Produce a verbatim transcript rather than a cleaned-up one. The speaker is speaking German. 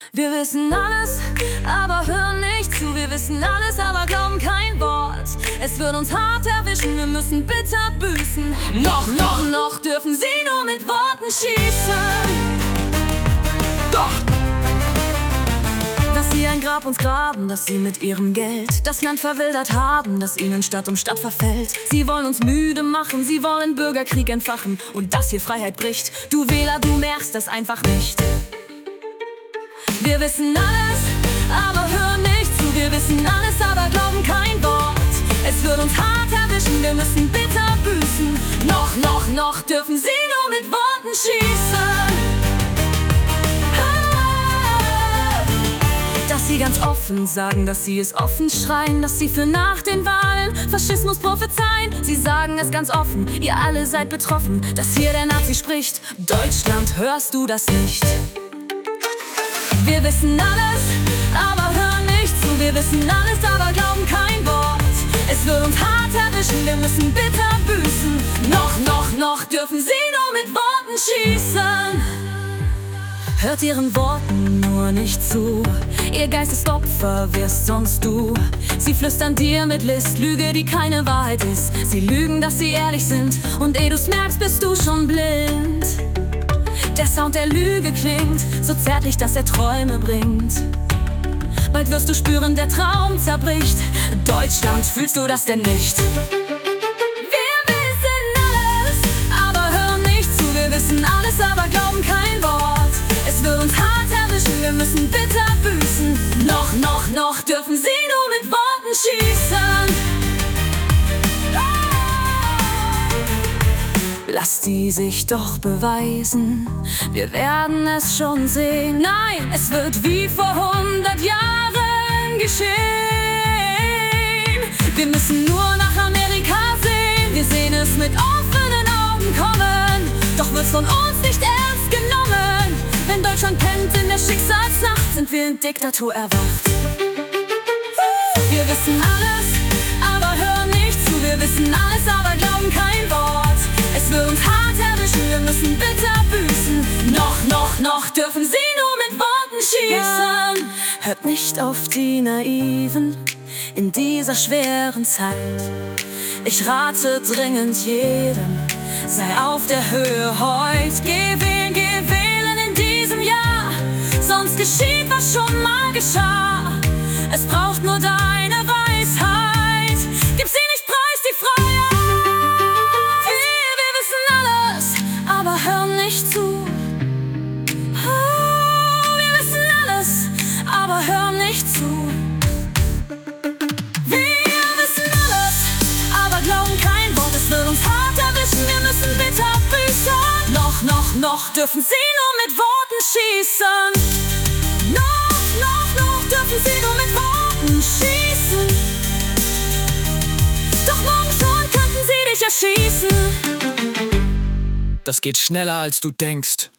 Wir wissen alles, aber hören nicht zu. Wir wissen alles, aber glauben kein Wort. Es wird uns hart erwischen, wir müssen bitter büßen. Noch, noch, noch dürfen sie nur mit Worten schießen. Doch! Dass sie ein Grab uns graben, dass sie mit ihrem Geld das Land verwildert haben, dass ihnen Stadt um Stadt verfällt. Sie wollen uns müde machen, sie wollen Bürgerkrieg entfachen und dass hier Freiheit bricht. Du Wähler, du merkst das einfach nicht. Wir wissen alles, aber hören nicht zu. Wir wissen alles, aber glauben kein Wort. Es wird uns hart erwischen, wir müssen bitter büßen. Noch, noch, noch dürfen sie nur mit Worten schießen. Dass sie ganz offen sagen, dass sie es offen schreien, dass sie für nach den Wahlen Faschismus prophezeien. Sie sagen es ganz offen, ihr alle seid betroffen, dass hier der Nazi spricht. Deutschland, hörst du das nicht? Wir wissen alles, aber hören nicht zu. Wir wissen alles, aber glauben kein Wort. Es wird uns hart erwischen, wir müssen bitter büßen. Noch, noch, noch dürfen sie nur mit Worten schießen. Hört ihren Worten nur nicht zu. Ihr Geist ist Opfer, wirst sonst du. Sie flüstern dir mit List Lüge, die keine Wahrheit ist. Sie lügen, dass sie ehrlich sind, und ehe du's merkst, bist du schon blind. Der Sound der Lüge klingt so zärtlich, dass er Träume bringt. Bald wirst du spüren, der Traum zerbricht. Deutschland, fühlst du das denn nicht? Wir wissen alles, aber hören nicht zu. Wir wissen alles, aber glauben kein Wort. Es wird uns hart erwischen, wir müssen bitter büßen. Noch, noch, noch dürfen sie nur mit Worten schießen. Lass die sich doch beweisen, wir werden es schon sehen. Nein, es wird wie vor hundert Jahren geschehen. Wir müssen nur nach Amerika sehen, wir sehen es mit offenen Augen kommen. Doch wird's von uns nicht ernst genommen. Wenn Deutschland pennt in der Schicksalsnacht, sind wir in Diktatur erwacht. Wir wissen alles, aber hören nicht zu. Wir wissen alles, aber glauben kein Wort. Es wird uns hart erwischen, wir müssen bitter büßen. Noch, noch, noch dürfen sie nur mit Worten schießen. Hört nicht auf die Naiven in dieser schweren Zeit. Ich rate dringend jedem, sei auf der Höhe heut. Geh wählen, geh wählen in diesem Jahr, sonst geschieht, was schon mal geschah. Es braucht nur deine Weisheit. Gib sie nicht preis, die Freiheit. Hören nicht zu. Oh, wir wissen alles, aber hören nicht zu. Wir wissen alles, aber glauben kein Wort. Es wird uns hart erwischen, wir müssen bitter büßen. Noch, noch, noch dürfen sie nur mit Worten schießen. Noch, noch, noch dürfen sie nur mit Worten schießen. Doch morgen schon könnten sie dich erschießen. Das geht schneller, als du denkst.